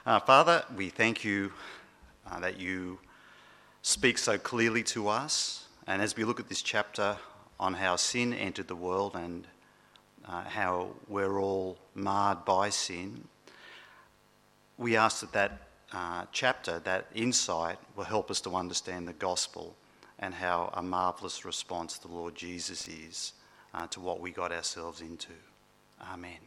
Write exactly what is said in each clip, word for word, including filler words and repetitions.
Uh, Father, we thank you uh, that you speak so clearly to us. And as we look at this chapter on how sin entered the world and uh, how we're all marred by sin, we ask that that uh, chapter, that insight, will help us to understand the gospel and how a marvellous response the Lord Jesus is uh, to what we got ourselves into. Amen.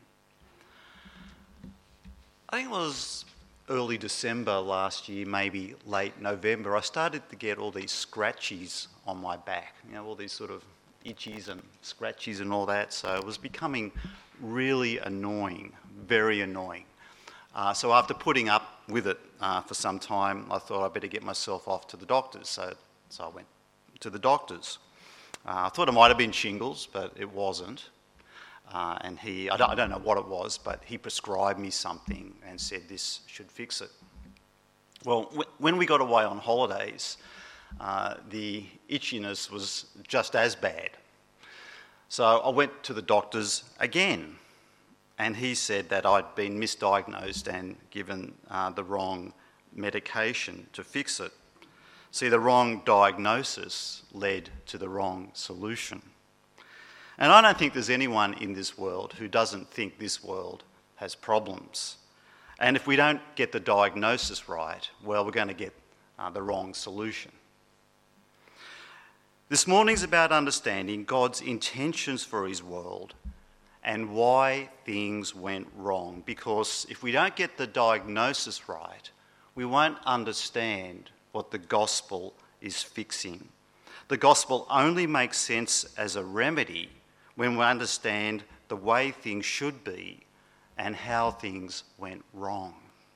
I think it was early December last year, maybe late November, I started to get all these scratchies on my back, you know, all these sort of itchies and scratchies and all that. So it was becoming really annoying, very annoying. Uh, so after putting up with it uh, for some time, I thought I'd better get myself off to the doctors. So, so I went to the doctors. Uh, I thought it might have been shingles, but it wasn't. Uh, and he, I don't, I don't know what it was, but he prescribed me something and said this should fix it. Well, w- when we got away on holidays, uh, the itchiness was just as bad. So I went to the doctors again, and he said that I'd been misdiagnosed and given uh, the wrong medication to fix it. See, the wrong diagnosis led to the wrong solution. And I don't think there's anyone in this world who doesn't think this world has problems. And if we don't get the diagnosis right, well, we're going to get uh, the wrong solution. This morning's about understanding God's intentions for his world and why things went wrong. Because if we don't get the diagnosis right, we won't understand what the gospel is fixing. The gospel only makes sense as a remedy when we understand the way things should be and how things went wrong.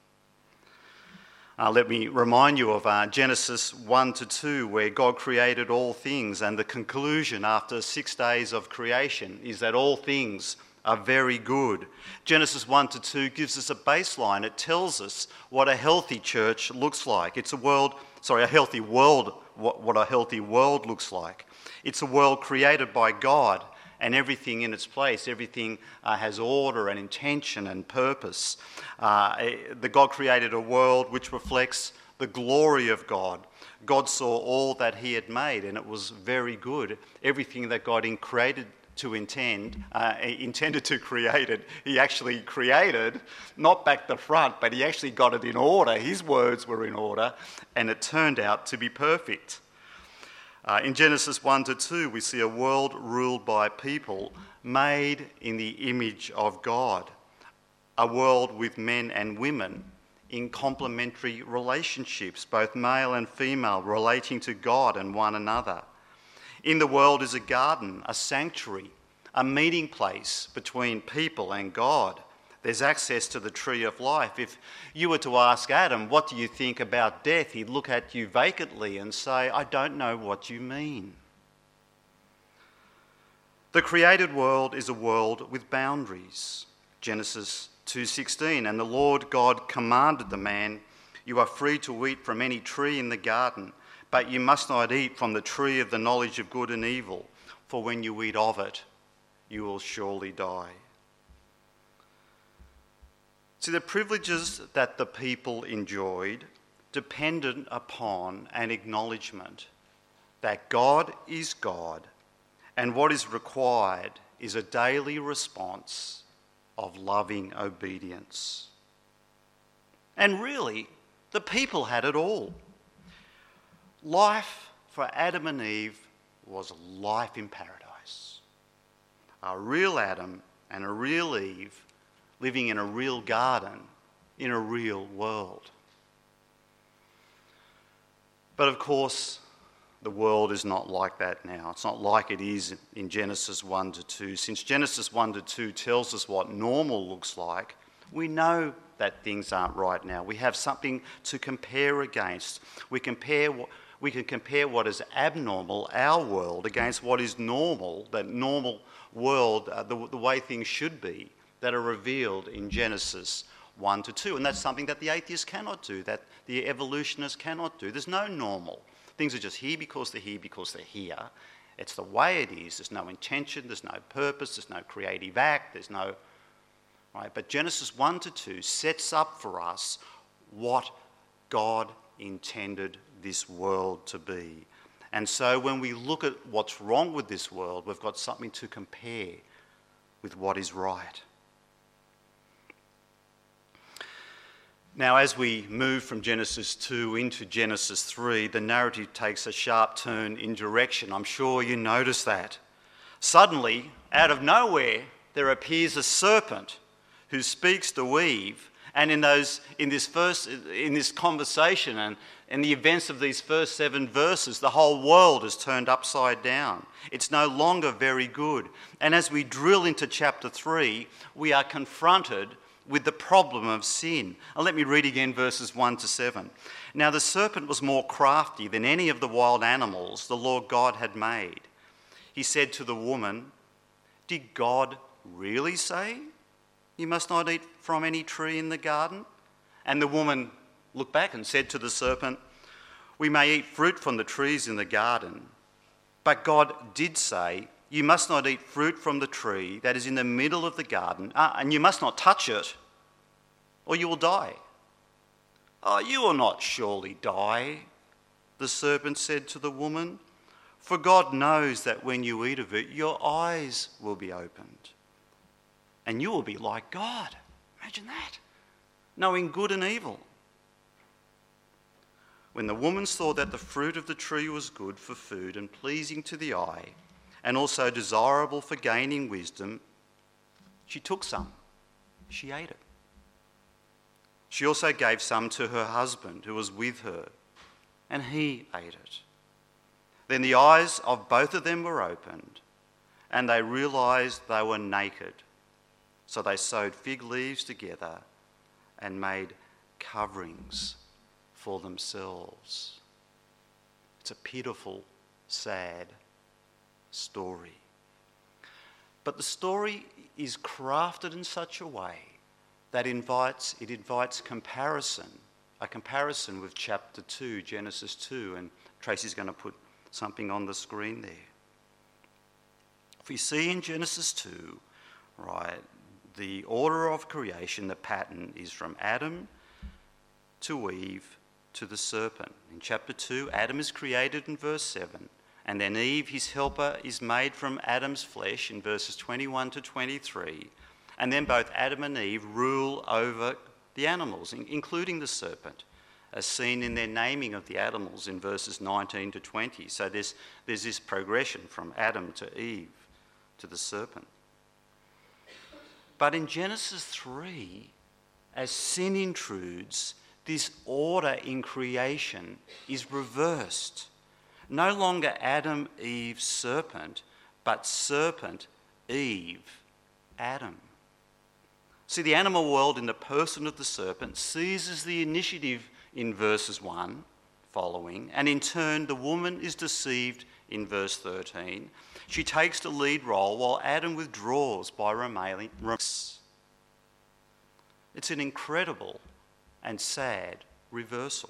Uh, let me remind you of uh, Genesis one to two, where God created all things, and the conclusion after six days of creation is that all things are very good. Genesis one to two gives us a baseline. It tells us what a healthy church looks like. It's a world, sorry, a healthy world, what, what a healthy world looks like. It's a world created by God, and everything in its place. Everything uh, has order and intention and purpose. Uh, the God created a world which reflects the glory of God. God saw all that he had made, and it was very good. Everything that God in created to intend, uh, intended to create it, he actually created, not back to front, but he actually got it in order. His words were in order, and it turned out to be perfect. Uh, in Genesis one to two, we see a world ruled by people made in the image of God. A world with men and women in complementary relationships, both male and female, relating to God and one another. In the world is a garden, a sanctuary, a meeting place between people and God. There's access to the tree of life. If you were to ask Adam, what do you think about death? He'd look at you vacantly and say, I don't know what you mean. The created world is a world with boundaries. Genesis two sixteen, and the Lord God commanded the man, you are free to eat from any tree in the garden, but you must not eat from the tree of the knowledge of good and evil, for when you eat of it, you will surely die. See, the privileges that the people enjoyed depended upon an acknowledgement that God is God, and what is required is a daily response of loving obedience. And really, the people had it all. Life for Adam and Eve was life in paradise. A real Adam and a real Eve living in a real garden, in a real world. But of course, the world is not like that now. It's not like it is in Genesis one to two. Since Genesis one to two tells us what normal looks like, we know that things aren't right now. We have something to compare against. We compare we can compare what is abnormal, our world, against what is normal, that normal world, uh, the, the way things should be, that are revealed in Genesis one to two. And that's something that the atheist cannot do, that the evolutionist cannot do. There's no normal. Things are just here because they're here because they're here. It's the way it is. There's no intention, there's no purpose, there's no creative act, there's no... Right? But Genesis one to two sets up for us what God intended this world to be. And so when we look at what's wrong with this world, we've got something to compare with what is right. Now, as we move from Genesis two into Genesis three, the narrative takes a sharp turn in direction. I'm sure you notice that. Suddenly, out of nowhere, there appears a serpent who speaks to Eve. And in those, in this first, in this conversation and in the events of these first seven verses, the whole world is turned upside down. It's no longer very good. And as we drill into chapter three, we are confronted with the problem of sin. And let me read again verses one to seven. Now the serpent was more crafty than any of the wild animals the Lord God had made. He said to the woman, "Did God really say you must not eat from any tree in the garden?" And the woman looked back and said to the serpent, "We may eat fruit from the trees in the garden, but God did say, you must not eat fruit from the tree that is in the middle of the garden, uh, and you must not touch it, or you will die." "Oh, you will not surely die," the serpent said to the woman, "for God knows that when you eat of it, your eyes will be opened, and you will be like God." Imagine that. Knowing good and evil. When the woman saw that the fruit of the tree was good for food and pleasing to the eye, and also desirable for gaining wisdom, she took some. She ate it. She also gave some to her husband who was with her, and he ate it. Then the eyes of both of them were opened, and they realized they were naked. So they sewed fig leaves together and made coverings for themselves. It's a pitiful, sad story. But the story is crafted in such a way that invites, it invites comparison, a comparison with chapter two, Genesis two, and Tracy's going to put something on the screen there. If we see in Genesis two, right, the order of creation, the pattern is from Adam to Eve to the serpent. In chapter two, Adam is created in verse seven, and then Eve, his helper, is made from Adam's flesh in verses twenty-one to twenty-three, and then both Adam and Eve rule over the animals, including the serpent, as seen in their naming of the animals in verses nineteen to twenty. So there's, there's this progression from Adam to Eve to the serpent. But in Genesis three, as sin intrudes, this order in creation is reversed. No longer Adam, Eve, serpent, but serpent, Eve, Adam. See, the animal world in the person of the serpent seizes the initiative in verses one following, and in turn the woman is deceived in verse thirteen. She takes the lead role while Adam withdraws by remaining. It's an incredible and sad reversal.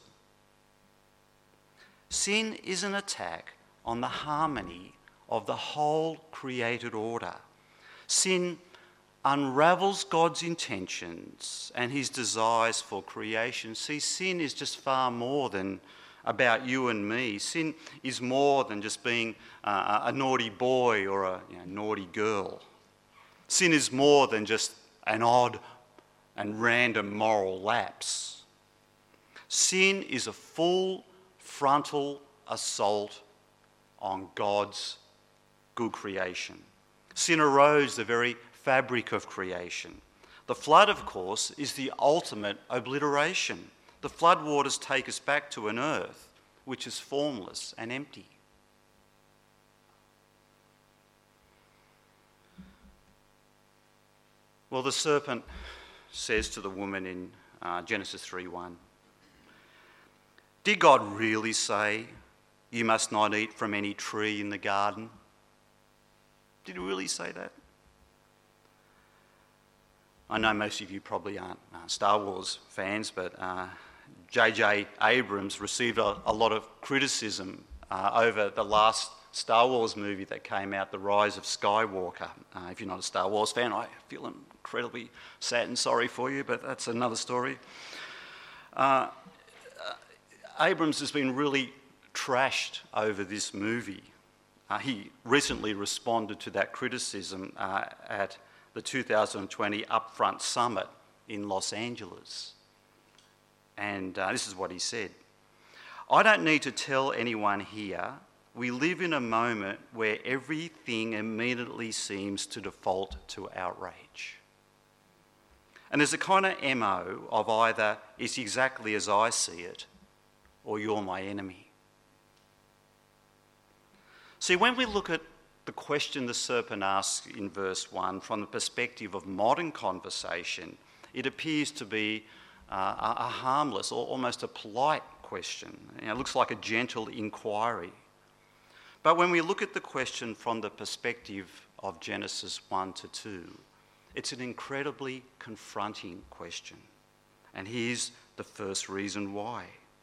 Sin is an attack on the harmony of the whole created order. Sin unravels God's intentions and his desires for creation. See, sin is just far more than about you and me. Sin is more than just being uh, a naughty boy or a you know, naughty girl. Sin is more than just an odd and random moral lapse. Sin is a full frontal assault on God's good creation. Sin erodes the very fabric of creation. The flood, of course, is the ultimate obliteration. The floodwaters take us back to an earth which is formless and empty. Well, the serpent says to the woman in uh, Genesis three one, "Did God really say you must not eat from any tree in the garden?" Did he really say that? I know most of you probably aren't uh, Star Wars fans, but uh, J J Abrams received a, a lot of criticism uh, over the last Star Wars movie that came out, The Rise of Skywalker. Uh, if you're not a Star Wars fan, I feel incredibly sad and sorry for you, but that's another story. Uh, Abrams has been really trashed over this movie. Uh, he recently responded to that criticism uh, at the two thousand twenty Upfront Summit in Los Angeles. And uh, this is what he said. "I don't need to tell anyone here, we live in a moment where everything immediately seems to default to outrage. And there's a kind of M O of either it's exactly as I see it, or you're my enemy." See, when we look at the question the serpent asks in verse one from the perspective of modern conversation, it appears to be uh, a, a harmless or almost a polite question. You know, it looks like a gentle inquiry. But when we look at the question from the perspective of Genesis one to two, it's an incredibly confronting question. And here's the first reason why.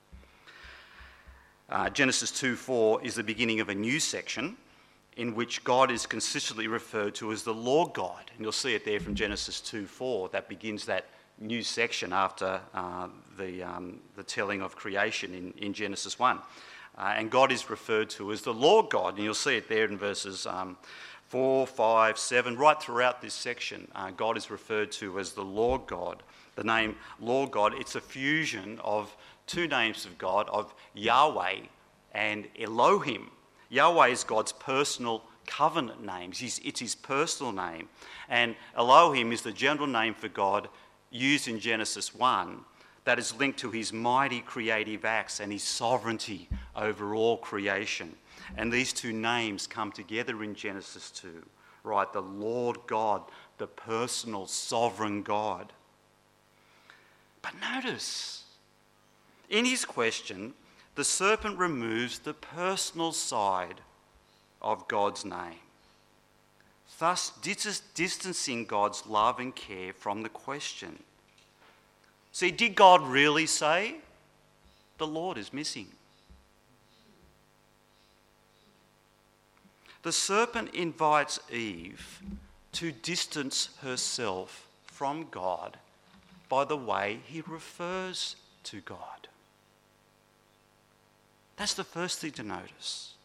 Uh, Genesis two four is the beginning of a new section in which God is consistently referred to as the Lord God. And you'll see it there from Genesis two four. That begins that new section after uh, the, um, the telling of creation in, in Genesis one. Uh, and God is referred to as the Lord God. And you'll see it there in verses um, four, five, seven. Right throughout this section, uh, God is referred to as the Lord God. The name Lord God, it's a fusion of two names of God, of Yahweh and Elohim. Yahweh is God's personal covenant name. It's, it's his personal name. And Elohim is the general name for God used in Genesis one that is linked to his mighty creative acts and his sovereignty over all creation. And these two names come together in Genesis two, right? The Lord God, the personal sovereign God. But notice, in his question, the serpent removes the personal side of God's name, thus dis- distancing God's love and care from the question. See, did God really say, "The Lord is missing"? The serpent invites Eve to distance herself from God by the way he refers to God. That's the first thing to notice.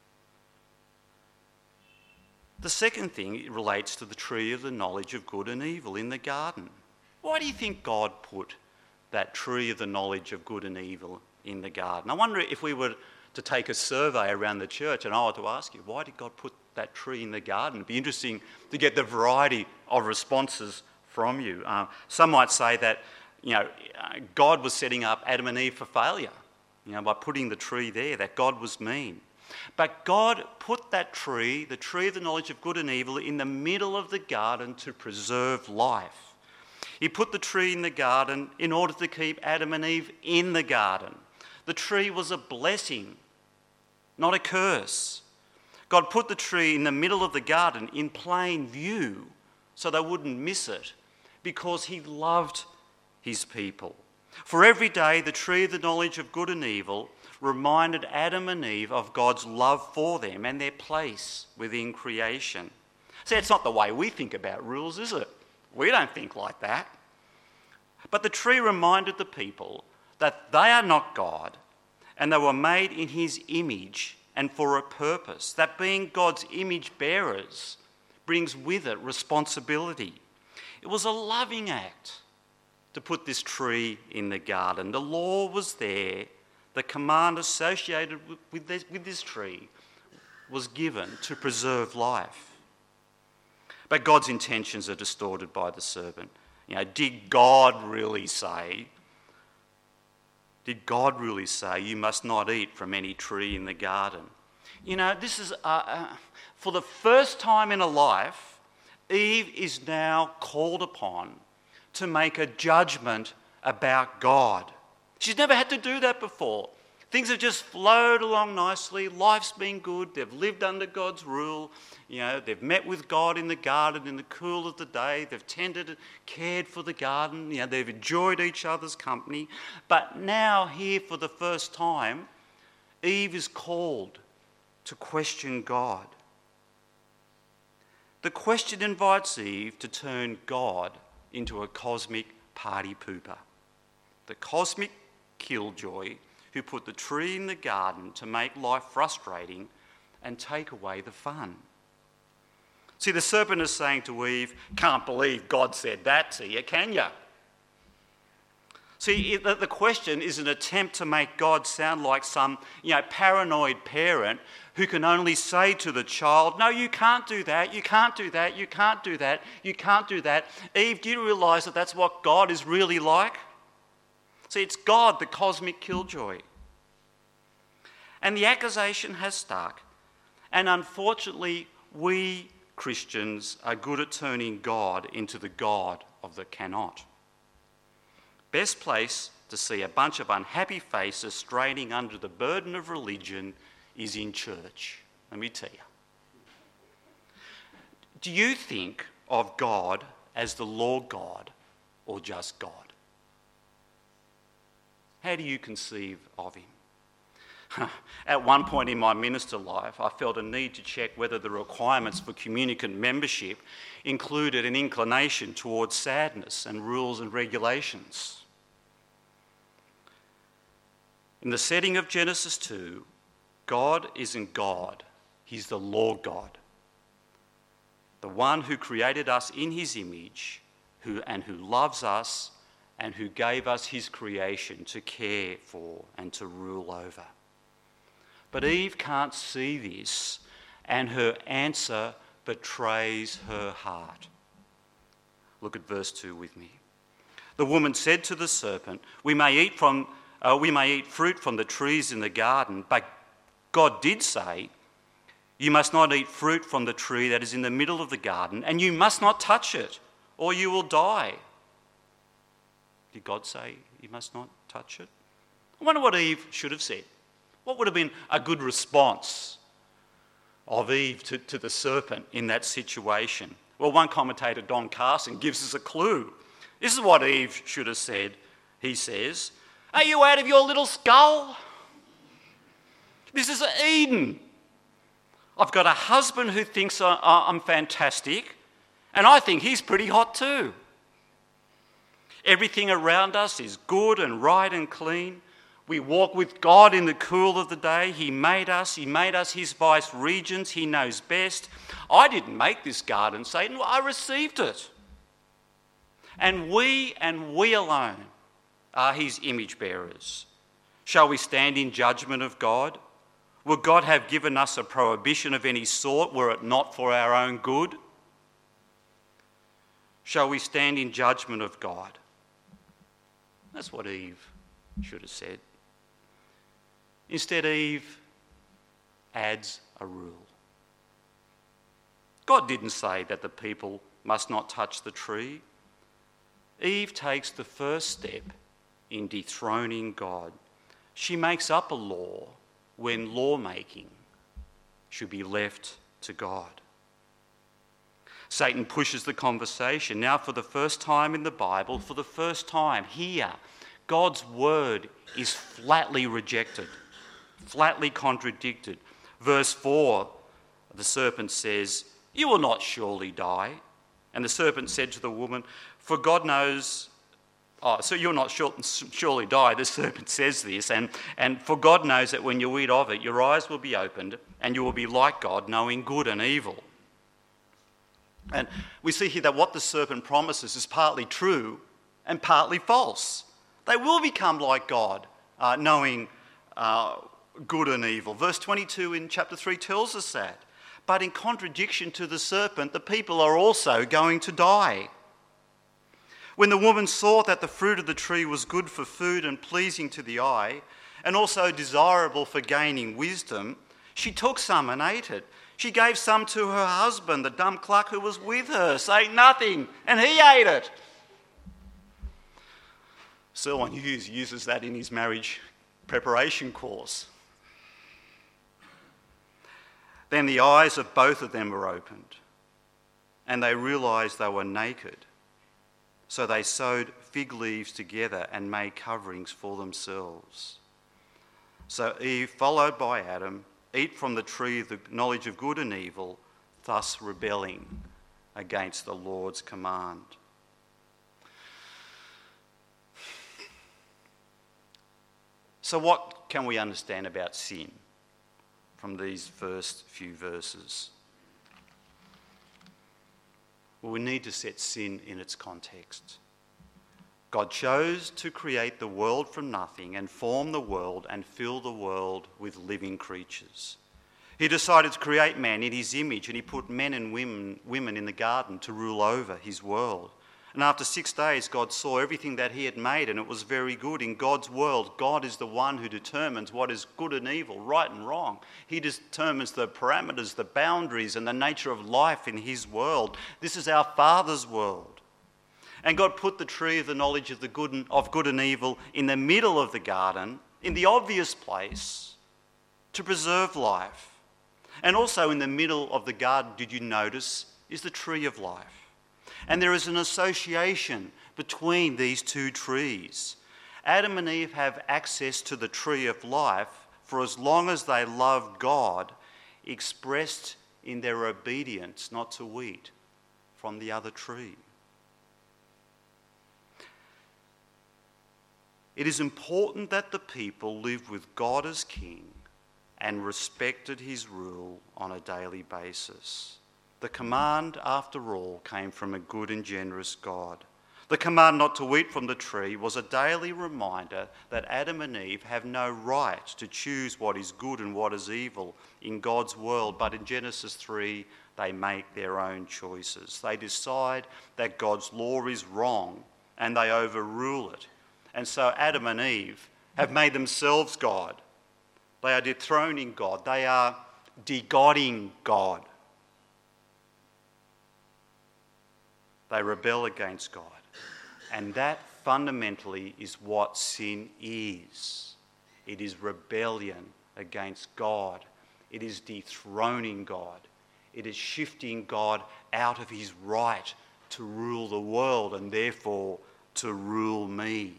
The second thing relates to the tree of the knowledge of good and evil in the garden. Why do you think God put that tree of the knowledge of good and evil in the garden? I wonder if we were to take a survey around the church and I were to ask you, why did God put that tree in the garden? It'd be interesting to get the variety of responses from you. Uh, some might say that, you know, God was setting up Adam and Eve for failure, you know, by putting the tree there, that God was mean. But God put that tree, the tree of the knowledge of good and evil, in the middle of the garden to preserve life. He put the tree in the garden in order to keep Adam and Eve in the garden. The tree was a blessing, not a curse. God put the tree in the middle of the garden in plain view so they wouldn't miss it, because he loved his people. For every day, the tree of the knowledge of good and evil reminded Adam and Eve of God's love for them and their place within creation. See, it's not the way we think about rules, is it? We don't think like that. But the tree reminded the people that they are not God and they were made in his image and for a purpose. That being God's image bearers brings with it responsibility. It was a loving act to put this tree in the garden. The law was there. The command associated with this, with this tree was given to preserve life. But God's intentions are distorted by the serpent. You know, did God really say, did God really say you must not eat from any tree in the garden? You know, this is, uh, uh, for the first time in her life, Eve is now called upon to make a judgment about God. She's never had to do that before. Things have just flowed along nicely. Life's been good. They've lived under God's rule. You know, they've met with God in the garden in the cool of the day. They've tended and cared for the garden. You know, they've enjoyed each other's company. But now, here for the first time, Eve is called to question God. The question invites Eve to turn God into a cosmic party pooper. The cosmic killjoy who put the tree in the garden to make life frustrating and take away the fun. See, the serpent is saying to Eve, can't believe God said that to you, can you? See, the question is an attempt to make God sound like some, you know, paranoid parent who can only say to the child, no, you can't do that, you can't do that, you can't do that, you can't do that. Eve, do you realise that that's what God is really like? See, it's God, the cosmic killjoy. And the accusation has stuck. And unfortunately, we Christians are good at turning God into the God of the cannot. Best place to see a bunch of unhappy faces straining under the burden of religion is in church, let me tell you. Do you think of God as the Lord God or just God? How do you conceive of him? At one point in my minister life, I felt a need to check whether the requirements for communicant membership included an inclination towards sadness and rules and regulations. In the setting of Genesis two, God isn't God, he's the Lord God, the one who created us in his image who, and who loves us and who gave us his creation to care for and to rule over. But Eve can't see this, and her answer betrays her heart. Look at verse two with me. The woman said to the serpent, we may eat from uh, we may eat fruit from the trees in the garden, but God did say, you must not eat fruit from the tree that is in the middle of the garden, and you must not touch it, or you will die. Did God say you must not touch it? I wonder what Eve should have said. What would have been a good response of Eve to, to the serpent in that situation? Well, one commentator, Don Carson, gives us a clue. This is what Eve should have said. He says, are you out of your little skull? This is Eden. I've got a husband who thinks I'm fantastic, and I think he's pretty hot too. Everything around us is good and right and clean. We walk with God in the cool of the day. He made us. He made us his vice regents. He knows best. I didn't make this garden, Satan. I received it. And we and we alone are his image bearers. Shall we stand in judgment of God? Would God have given us a prohibition of any sort were it not for our own good? Shall we stand in judgment of God? That's what Eve should have said. Instead, Eve adds a rule. God didn't say that the people must not touch the tree. Eve takes the first step in dethroning God. She makes up a law when lawmaking should be left to God. Satan pushes the conversation. Now, for the first time in the Bible, for the first time here, God's word is flatly rejected, flatly contradicted. Verse four, the serpent says, you will not surely die. And the serpent said to the woman, for God knows, oh, so you'll not surely die. The serpent says this, and, and for God knows that when you eat of it, your eyes will be opened, and you will be like God, knowing good and evil. And we see here that what the serpent promises is partly true and partly false. They will become like God, uh, knowing uh, good and evil. Verse twenty-two in chapter three tells us that. But in contradiction to the serpent, the people are also going to die. When the woman saw that the fruit of the tree was good for food and pleasing to the eye, and also desirable for gaining wisdom, she took some and ate it. She gave some to her husband, the dumb cluck who was with her, saying nothing, and he ate it. Selwyn Hughes uses that in his marriage preparation course. Then the eyes of both of them were opened, and they realised they were naked. So they sewed fig leaves together and made coverings for themselves. So Eve, followed by Adam, eat from the tree of the knowledge of good and evil, thus rebelling against the Lord's command. So what can we understand about sin from these first few verses? Well, we need to set sin in its context. God chose to create the world from nothing and form the world and fill the world with living creatures. He decided to create man in his image, and he put men and women, women in the garden to rule over his world. And after six days, God saw everything that he had made, and it was very good. In God's world, God is the one who determines what is good and evil, right and wrong. He determines the parameters, the boundaries, and the nature of life in his world. This is our Father's world. And God put the tree of the knowledge of the good and, of good and evil in the middle of the garden, in the obvious place, to preserve life. And also in the middle of the garden, did you notice, is the tree of life. And there is an association between these two trees. Adam and Eve have access to the tree of life for as long as they love God, expressed in their obedience not to eat from the other tree. It is important that the people lived with God as king and respected his rule on a daily basis. The command, after all, came from a good and generous God. The command not to eat from the tree was a daily reminder that Adam and Eve have no right to choose what is good and what is evil in God's world, but in Genesis three, they make their own choices. They decide that God's law is wrong and they overrule it. And so Adam and Eve have made themselves God. They are dethroning God. They are de-godding God. They rebel against God. And that fundamentally is what sin is. It is rebellion against God. It is dethroning God. It is shifting God out of his right to rule the world and therefore to rule me.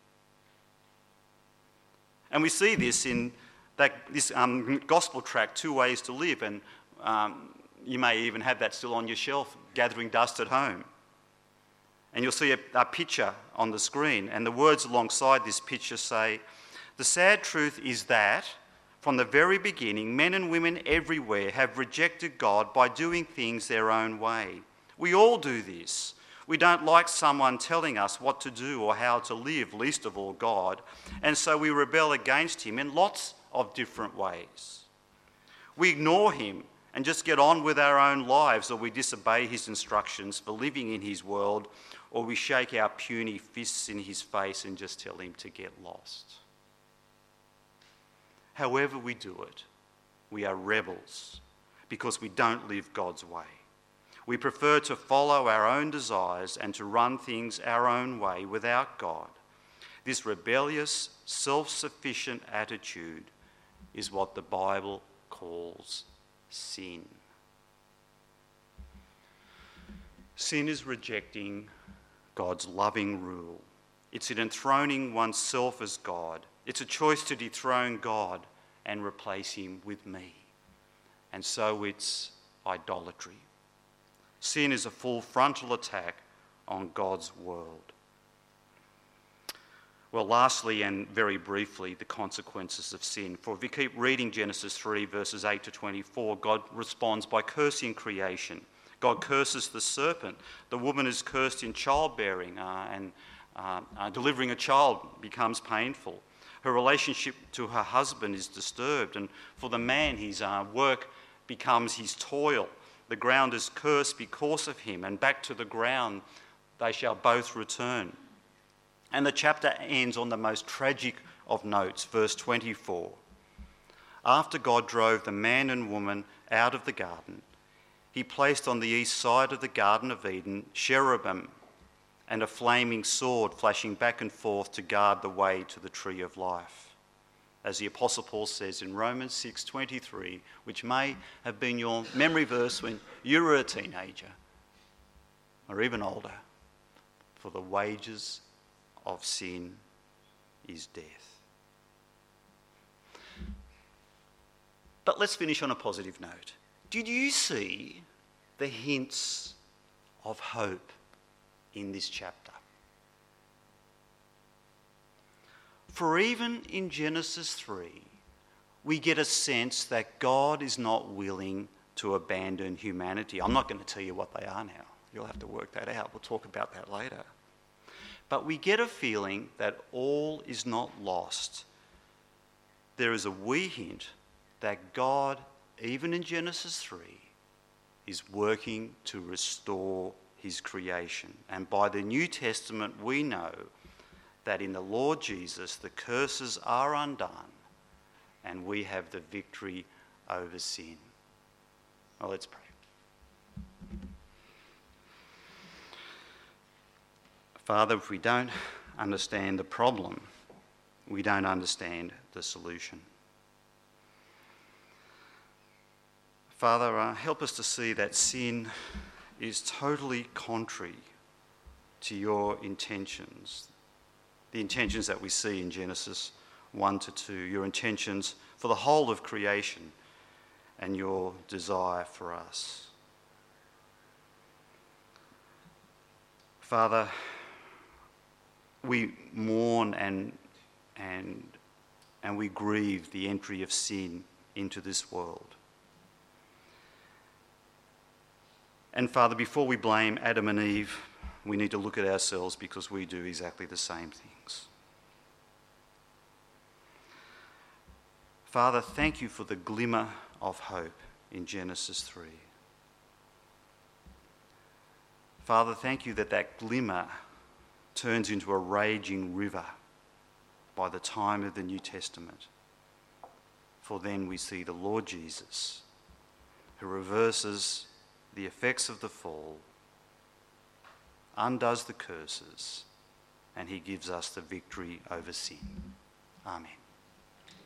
And we see this in that this um, gospel tract, Two Ways to Live, and um, you may even have that still on your shelf, gathering dust at home. And you'll see a, a picture on the screen, and the words alongside this picture say, "The sad truth is that, from the very beginning, men and women everywhere have rejected God by doing things their own way. We all do this. We don't like someone telling us what to do or how to live, least of all God, and so we rebel against him in lots of different ways. We ignore him and just get on with our own lives, or we disobey his instructions for living in his world, or we shake our puny fists in his face and just tell him to get lost. However we do it, we are rebels because we don't live God's way. We prefer to follow our own desires and to run things our own way without God. This rebellious, self-sufficient attitude is what the Bible calls sin. Sin is rejecting God's loving rule. It's in enthroning oneself as God. It's a choice to dethrone God and replace him with me. And so it's idolatry. Sin is a full frontal attack on God's world. Well, lastly and very briefly, the consequences of sin. For if you keep reading Genesis three, verses eight to twenty-four, God responds by cursing creation. God curses the serpent. The woman is cursed in childbearing, uh, and uh, uh, delivering a child becomes painful. Her relationship to her husband is disturbed, and for the man, his uh, work becomes his toil. The ground is cursed because of him, and back to the ground they shall both return. And the chapter ends on the most tragic of notes, verse twenty-four. After God drove the man and woman out of the garden, he placed on the east side of the Garden of Eden cherubim and a flaming sword flashing back and forth to guard the way to the tree of life. As the Apostle Paul says in Romans six twenty-three, which may have been your memory verse when you were a teenager or even older, for the wages of sin is death. But let's finish on a positive note. Did you see the hints of hope in this chapter? For even in Genesis three, we get a sense that God is not willing to abandon humanity. I'm not going to tell you what they are now. You'll have to work that out. We'll talk about that later. But we get a feeling that all is not lost. There is a wee hint that God, even in Genesis three, is working to restore his creation. And by the New Testament, we know that in the Lord Jesus, the curses are undone and we have the victory over sin. Well, let's pray. Father, if we don't understand the problem, we don't understand the solution. Father, uh, help us to see that sin is totally contrary to your intentions, the intentions that we see in Genesis one to two, your intentions for the whole of creation and your desire for us. Father, we mourn and, and, and we grieve the entry of sin into this world. And Father, before we blame Adam and Eve, we need to look at ourselves because we do exactly the same things. Father, thank you for the glimmer of hope in Genesis three. Father, thank you that that glimmer turns into a raging river by the time of the New Testament. For then we see the Lord Jesus, who reverses the effects of the fall, undoes the curses, and he gives us the victory over sin. Amen.